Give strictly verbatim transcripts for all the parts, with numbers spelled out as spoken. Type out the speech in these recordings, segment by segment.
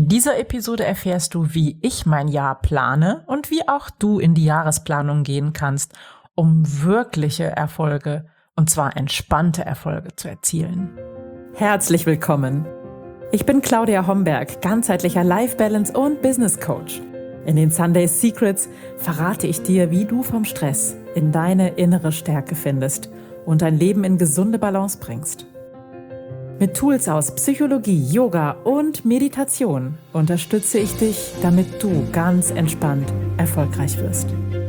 dieser Episode erfährst du, wie ich mein Jahr plane und wie auch du in die Jahresplanung gehen kannst, um wirkliche Erfolge, und zwar entspannte Erfolge, zu erzielen. Herzlich willkommen! Ich bin Claudia Homberg, ganzheitlicher Life Balance und Business Coach. In den Sunday Secrets verrate ich dir, wie du vom Stress in deine innere Stärke findest und dein Leben in gesunde Balance bringst. Mit Tools aus Psychologie, Yoga und Meditation unterstütze ich dich, damit du ganz entspannt erfolgreich wirst.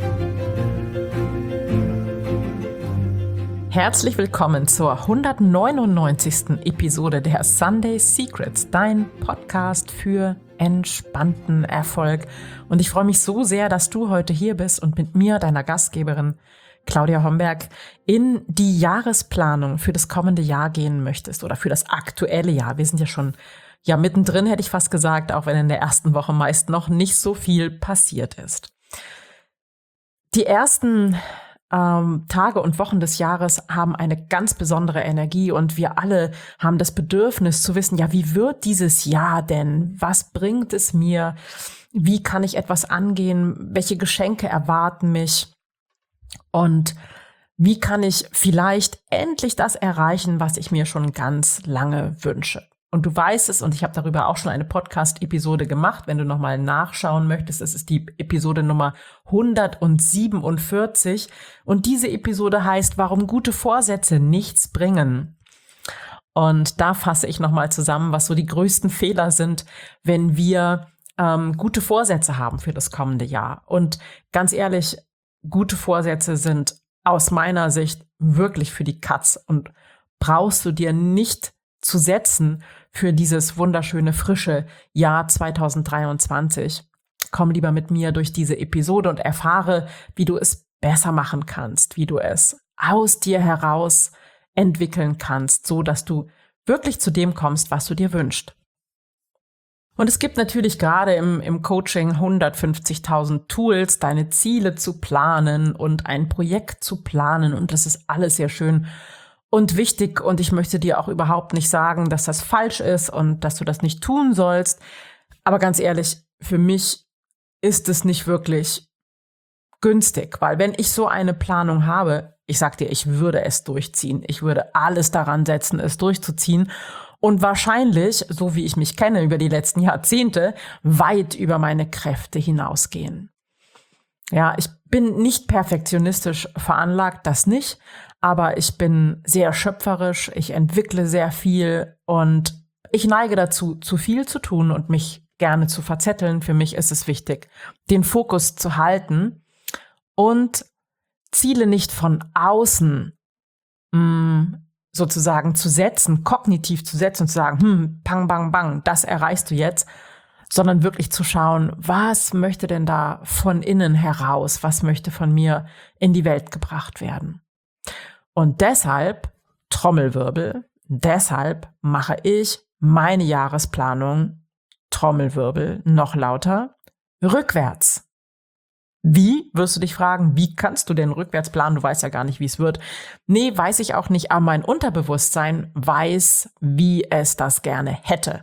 Herzlich willkommen zur hundertneunundneunzigsten Episode der Sunday Secrets, dein Podcast für entspannten Erfolg. Und ich freue mich so sehr, dass du heute hier bist und mit mir, deiner Gastgeberin Claudia Homberg, in die Jahresplanung für das kommende Jahr gehen möchtest oder für das aktuelle Jahr. Wir sind ja schon ja mittendrin, hätte ich fast gesagt, auch wenn in der ersten Woche meist noch nicht so viel passiert ist. Die ersten ähm, Tage und Wochen des Jahres haben eine ganz besondere Energie und wir alle haben das Bedürfnis zu wissen, ja, wie wird dieses Jahr denn? Was bringt es mir? Wie kann ich etwas angehen? Welche Geschenke erwarten mich? Und wie kann ich vielleicht endlich das erreichen, was ich mir schon ganz lange wünsche? Und du weißt es, und ich habe darüber auch schon eine Podcast-Episode gemacht. Wenn du nochmal nachschauen möchtest, es ist die Episode Nummer hundertsiebenundvierzig. Und diese Episode heißt, warum gute Vorsätze nichts bringen. Und da fasse ich nochmal zusammen, was so die größten Fehler sind, wenn wir ähm, gute Vorsätze haben für das kommende Jahr. Und ganz ehrlich, gute Vorsätze sind aus meiner Sicht wirklich für die Katz und brauchst du dir nicht zu setzen für dieses wunderschöne, frische Jahr zweitausenddreiundzwanzig. Komm lieber mit mir durch diese Episode und erfahre, wie du es besser machen kannst, wie du es aus dir heraus entwickeln kannst, so dass du wirklich zu dem kommst, was du dir wünschst. Und es gibt natürlich gerade im, im Coaching hundertfünfzigtausend Tools, deine Ziele zu planen und ein Projekt zu planen. Und das ist alles sehr schön und wichtig. Und ich möchte dir auch überhaupt nicht sagen, dass das falsch ist und dass du das nicht tun sollst. Aber ganz ehrlich, für mich ist es nicht wirklich günstig, weil wenn ich so eine Planung habe, ich sag dir, ich würde es durchziehen. Ich würde alles daran setzen, es durchzuziehen. Und wahrscheinlich, so wie ich mich kenne über die letzten Jahrzehnte, weit über meine Kräfte hinausgehen. Ja, ich bin nicht perfektionistisch veranlagt, das nicht, aber ich bin sehr schöpferisch, ich entwickle sehr viel und ich neige dazu, zu viel zu tun und mich gerne zu verzetteln. Für mich ist es wichtig, den Fokus zu halten und Ziele nicht von außen mh, sozusagen zu setzen, kognitiv zu setzen und zu sagen, hm, pang, bang, bang, das erreichst du jetzt, sondern wirklich zu schauen, was möchte denn da von innen heraus, was möchte von mir in die Welt gebracht werden. Und deshalb, Trommelwirbel, deshalb mache ich meine Jahresplanung, Trommelwirbel, noch lauter, rückwärts. Wie, wirst du dich fragen, wie kannst du denn rückwärts planen? Du weißt ja gar nicht, wie es wird. Nee, weiß ich auch nicht, aber mein Unterbewusstsein weiß, wie es das gerne hätte.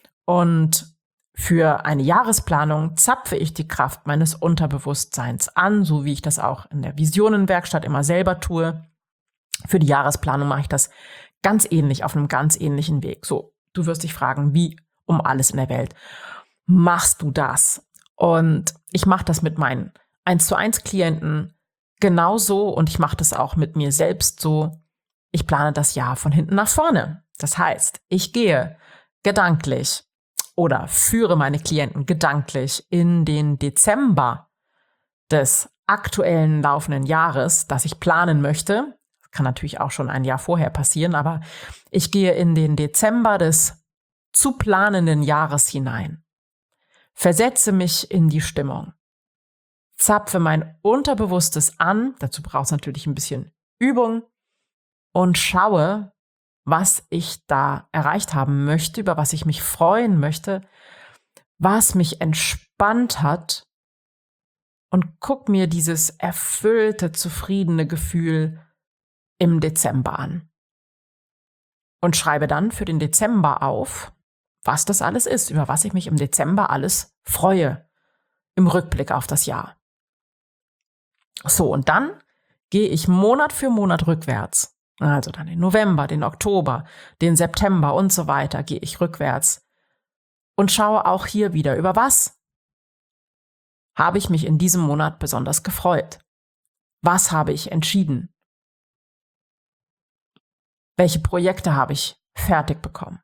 Und für eine Jahresplanung zapfe ich die Kraft meines Unterbewusstseins an, so wie ich das auch in der Visionenwerkstatt immer selber tue. Für die Jahresplanung mache ich das ganz ähnlich, auf einem ganz ähnlichen Weg. So, du wirst dich fragen, wie um alles in der Welt machst du das? Und ich mache das mit meinen eins zu eins Klienten genauso und ich mache das auch mit mir selbst so. Ich plane das Jahr von hinten nach vorne. Das heißt, ich gehe gedanklich oder führe meine Klienten gedanklich in den Dezember des aktuellen laufenden Jahres, das ich planen möchte. Das kann natürlich auch schon ein Jahr vorher passieren, aber ich gehe in den Dezember des zu planenden Jahres hinein. Versetze mich in die Stimmung, zapfe mein Unterbewusstes an, dazu braucht es natürlich ein bisschen Übung und schaue, was ich da erreicht haben möchte, über was ich mich freuen möchte, was mich entspannt hat und guck mir dieses erfüllte, zufriedene Gefühl im Dezember an. Und schreibe dann für den Dezember auf, was das alles ist, über was ich mich im Dezember alles freue, im Rückblick auf das Jahr. So, und dann gehe ich Monat für Monat rückwärts. Also dann den November, den Oktober, den September und so weiter gehe ich rückwärts und schaue auch hier wieder, über was habe ich mich in diesem Monat besonders gefreut. Was habe ich entschieden? Welche Projekte habe ich fertig bekommen?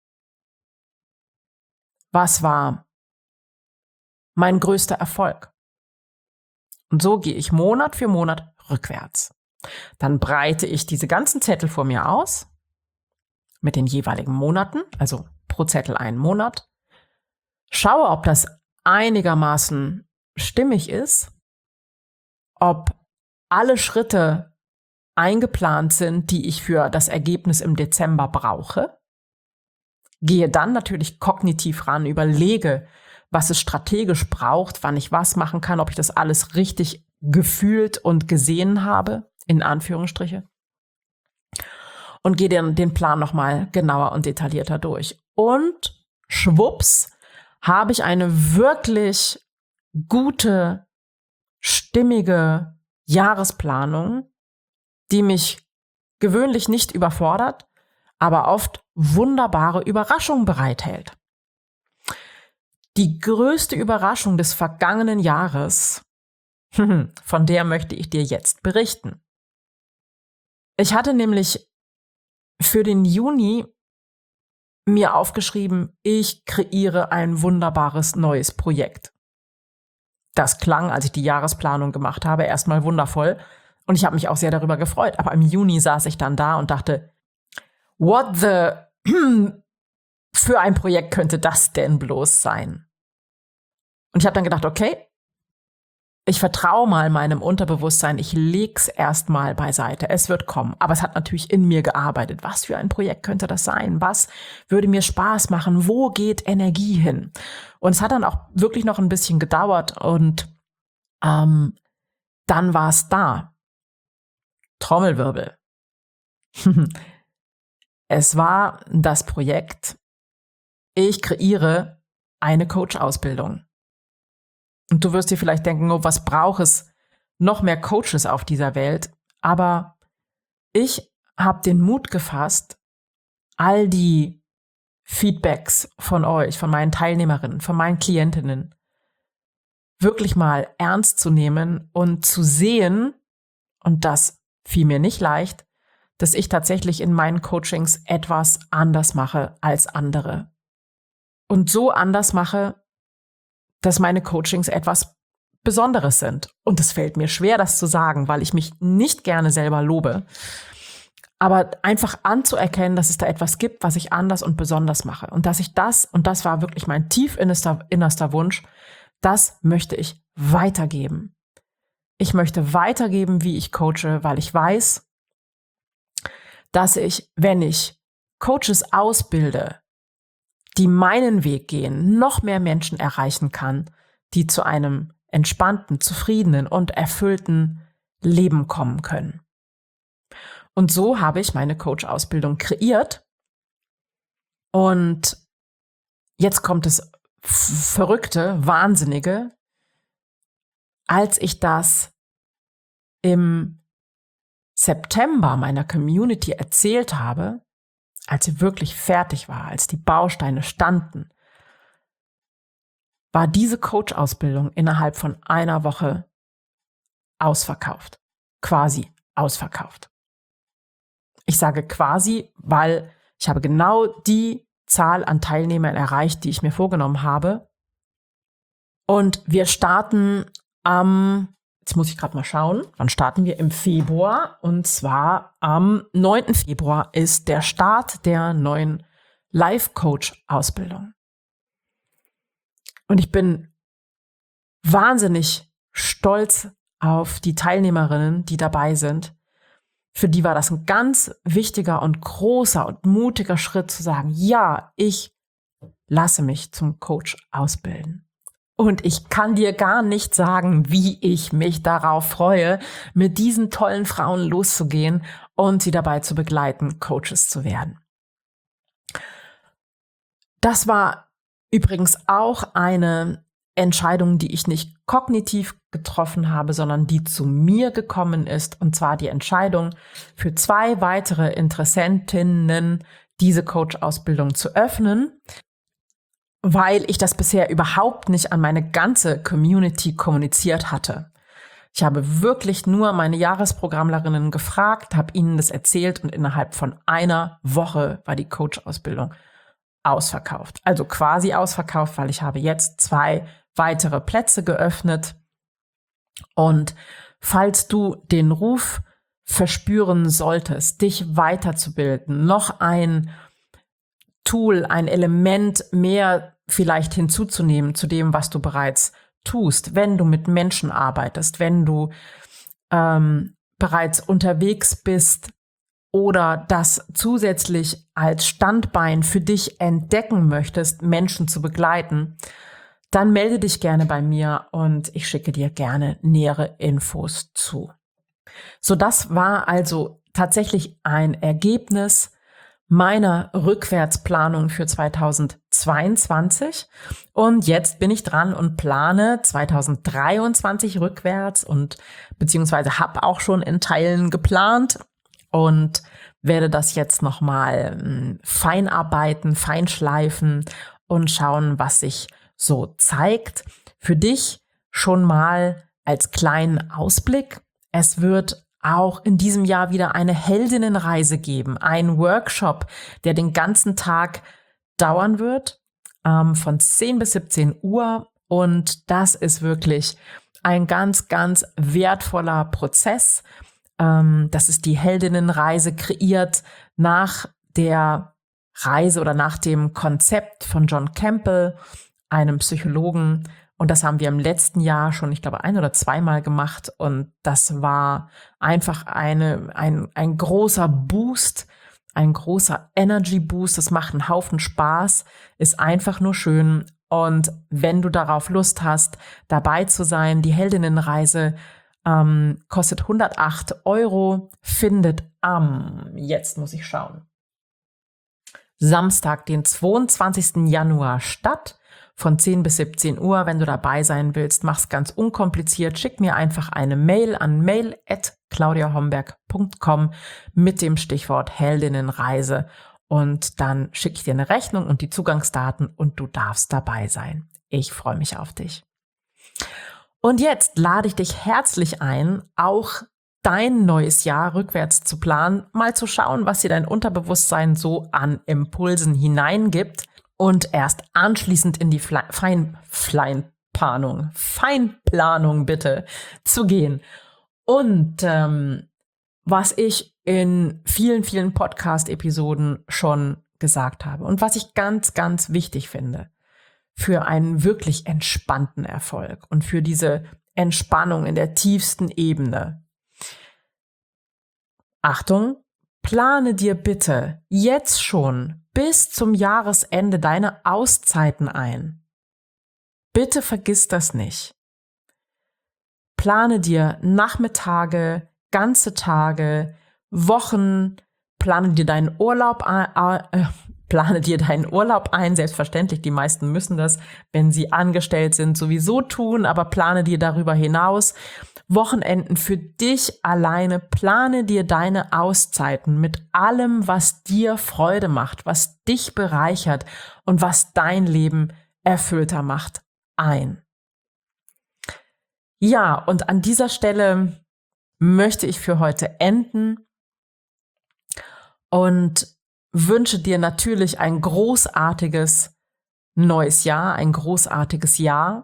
Was war mein größter Erfolg? Und so gehe ich Monat für Monat rückwärts. Dann breite ich diese ganzen Zettel vor mir aus mit den jeweiligen Monaten, also pro Zettel einen Monat. Schaue, ob das einigermaßen stimmig ist, ob alle Schritte eingeplant sind, die ich für das Ergebnis im Dezember brauche. Gehe dann natürlich kognitiv ran, überlege, was es strategisch braucht, wann ich was machen kann, ob ich das alles richtig gefühlt und gesehen habe, in Anführungsstriche. Und gehe den, den Plan nochmal genauer und detaillierter durch. Und schwupps, habe ich eine wirklich gute, stimmige Jahresplanung, die mich gewöhnlich nicht überfordert, aber oft wunderbare Überraschungen bereithält. Die größte Überraschung des vergangenen Jahres, von der möchte ich dir jetzt berichten. Ich hatte nämlich für den Juni mir aufgeschrieben, ich kreiere ein wunderbares neues Projekt. Das klang, als ich die Jahresplanung gemacht habe, erstmal wundervoll und ich habe mich auch sehr darüber gefreut. Aber im Juni saß ich dann da und dachte, what the für ein Projekt könnte das denn bloß sein? Und ich habe dann gedacht, okay, ich vertraue mal meinem Unterbewusstsein, ich leg's erstmal beiseite, es wird kommen. Aber es hat natürlich in mir gearbeitet. Was für ein Projekt könnte das sein? Was würde mir Spaß machen? Wo geht Energie hin? Und es hat dann auch wirklich noch ein bisschen gedauert und ähm, dann war es da. Trommelwirbel. Es war das Projekt, ich kreiere eine Coach-Ausbildung. Und du wirst dir vielleicht denken, oh, was braucht es? Noch mehr Coaches auf dieser Welt. Aber ich habe den Mut gefasst, all die Feedbacks von euch, von meinen Teilnehmerinnen, von meinen Klientinnen, wirklich mal ernst zu nehmen und zu sehen, und das fiel mir nicht leicht, dass ich tatsächlich in meinen Coachings etwas anders mache als andere. Und so anders mache, dass meine Coachings etwas Besonderes sind. Und es fällt mir schwer, das zu sagen, weil ich mich nicht gerne selber lobe. Aber einfach anzuerkennen, dass es da etwas gibt, was ich anders und besonders mache. Und dass ich das, und das war wirklich mein tief innerster, innerster Wunsch, das möchte ich weitergeben. Ich möchte weitergeben, wie ich coache, weil ich weiß, dass ich, wenn ich Coaches ausbilde, die meinen Weg gehen, noch mehr Menschen erreichen kann, die zu einem entspannten, zufriedenen und erfüllten Leben kommen können. Und so habe ich meine Coach-Ausbildung kreiert. Und jetzt kommt das Verrückte, Wahnsinnige, als ich das im September meiner Community erzählt habe, als sie wirklich fertig war, als die Bausteine standen, war diese Coach-Ausbildung innerhalb von einer Woche ausverkauft. Quasi ausverkauft. Ich sage quasi, weil ich habe genau die Zahl an Teilnehmern erreicht, die ich mir vorgenommen habe. Und wir starten am, jetzt muss ich gerade mal schauen, wann starten wir? Im Februar. Und zwar am neunten Februar ist der Start der neuen Life-Coach-Ausbildung. Und ich bin wahnsinnig stolz auf die Teilnehmerinnen, die dabei sind. Für die war das ein ganz wichtiger und großer und mutiger Schritt zu sagen, ja, ich lasse mich zum Coach ausbilden. Und ich kann dir gar nicht sagen, wie ich mich darauf freue, mit diesen tollen Frauen loszugehen und sie dabei zu begleiten, Coaches zu werden. Das war übrigens auch eine Entscheidung, die ich nicht kognitiv getroffen habe, sondern die zu mir gekommen ist. Und zwar die Entscheidung für zwei weitere Interessentinnen, diese Coach-Ausbildung zu öffnen, weil ich das bisher überhaupt nicht an meine ganze Community kommuniziert hatte. Ich habe wirklich nur meine Jahresprogrammlerinnen gefragt, habe ihnen das erzählt und innerhalb von einer Woche war die Coach-Ausbildung ausverkauft. Also quasi ausverkauft, weil ich habe jetzt zwei weitere Plätze geöffnet. Und falls du den Ruf verspüren solltest, dich weiterzubilden, noch ein Tool, ein Element mehr vielleicht hinzuzunehmen zu dem, was du bereits tust, wenn du mit Menschen arbeitest, wenn du ähm, bereits unterwegs bist oder das zusätzlich als Standbein für dich entdecken möchtest, Menschen zu begleiten, dann melde dich gerne bei mir und ich schicke dir gerne nähere Infos zu. So, das war also tatsächlich ein Ergebnis meiner Rückwärtsplanung für zweitausendzweiundzwanzig. Und jetzt bin ich dran und plane zweitausenddreiundzwanzig rückwärts und beziehungsweise habe auch schon in Teilen geplant und werde das jetzt nochmal feinarbeiten, feinschleifen und schauen, was sich so zeigt. Für dich schon mal als kleinen Ausblick. Es wird auch in diesem Jahr wieder eine Heldinnenreise geben, ein Workshop, der den ganzen Tag dauern wird, ähm, von zehn bis siebzehn Uhr. Und das ist wirklich ein ganz, ganz wertvoller Prozess. Ähm, das ist die Heldinnenreise, kreiert nach der Reise oder nach dem Konzept von John Campbell, einem Psychologen. Und das haben wir im letzten Jahr schon, ich glaube, ein- oder zweimal gemacht. Und das war einfach eine, ein, ein großer Boost, ein großer Energy Boost. Das macht einen Haufen Spaß, ist einfach nur schön. Und wenn du darauf Lust hast, dabei zu sein, die Heldinnenreise ähm, kostet hundertacht Euro, findet am, jetzt muss ich schauen, Samstag, den zweiundzwanzigsten Januar statt. Von zehn bis siebzehn Uhr, wenn du dabei sein willst, mach's ganz unkompliziert. Schick mir einfach eine Mail an mail at claudia homberg punkt com mit dem Stichwort Heldinnenreise und dann schicke ich dir eine Rechnung und die Zugangsdaten und du darfst dabei sein. Ich freue mich auf dich. Und jetzt lade ich dich herzlich ein, auch dein neues Jahr rückwärts zu planen, mal zu schauen, was dir dein Unterbewusstsein so an Impulsen hineingibt. Und erst anschließend in die Fle- Fein, Feinplanung, Feinplanung bitte zu gehen. Und ähm, was ich in vielen, vielen Podcast-Episoden schon gesagt habe und was ich ganz, ganz wichtig finde für einen wirklich entspannten Erfolg und für diese Entspannung in der tiefsten Ebene. Achtung, plane dir bitte jetzt schon bis zum Jahresende deine Auszeiten ein. Bitte vergiss das nicht. Plane dir Nachmittage, ganze Tage, Wochen, plane dir deinen Urlaub ein, äh, plane dir deinen Urlaub ein, selbstverständlich, die meisten müssen das, wenn sie angestellt sind, sowieso tun, aber plane dir darüber hinaus Wochenenden für dich alleine, plane dir deine Auszeiten mit allem, was dir Freude macht, was dich bereichert und was dein Leben erfüllter macht, ein. Ja, und an dieser Stelle möchte ich für heute enden und wünsche dir natürlich ein großartiges neues Jahr, ein großartiges Jahr.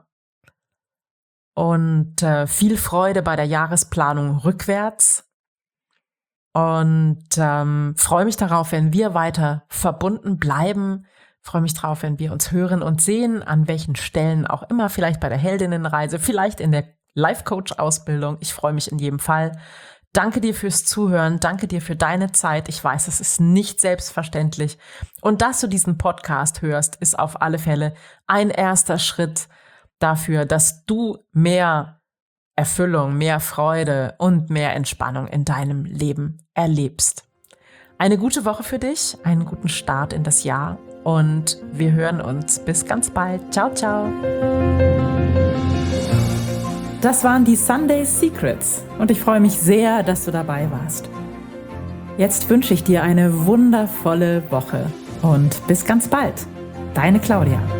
Und äh, viel Freude bei der Jahresplanung rückwärts. Und ähm, freue mich darauf, wenn wir weiter verbunden bleiben. Freue mich darauf, wenn wir uns hören und sehen, an welchen Stellen auch immer, vielleicht bei der Heldinnenreise, vielleicht in der Life-Coach-Ausbildung. Ich freue mich in jedem Fall. Danke dir fürs Zuhören. Danke dir für deine Zeit. Ich weiß, es ist nicht selbstverständlich. Und dass du diesen Podcast hörst, ist auf alle Fälle ein erster Schritt dafür, dass du mehr Erfüllung, mehr Freude und mehr Entspannung in deinem Leben erlebst. Eine gute Woche für dich, einen guten Start in das Jahr und wir hören uns. Bis ganz bald. Ciao, ciao. Das waren die Sunday Secrets und ich freue mich sehr, dass du dabei warst. Jetzt wünsche ich dir eine wundervolle Woche und bis ganz bald. Deine Claudia.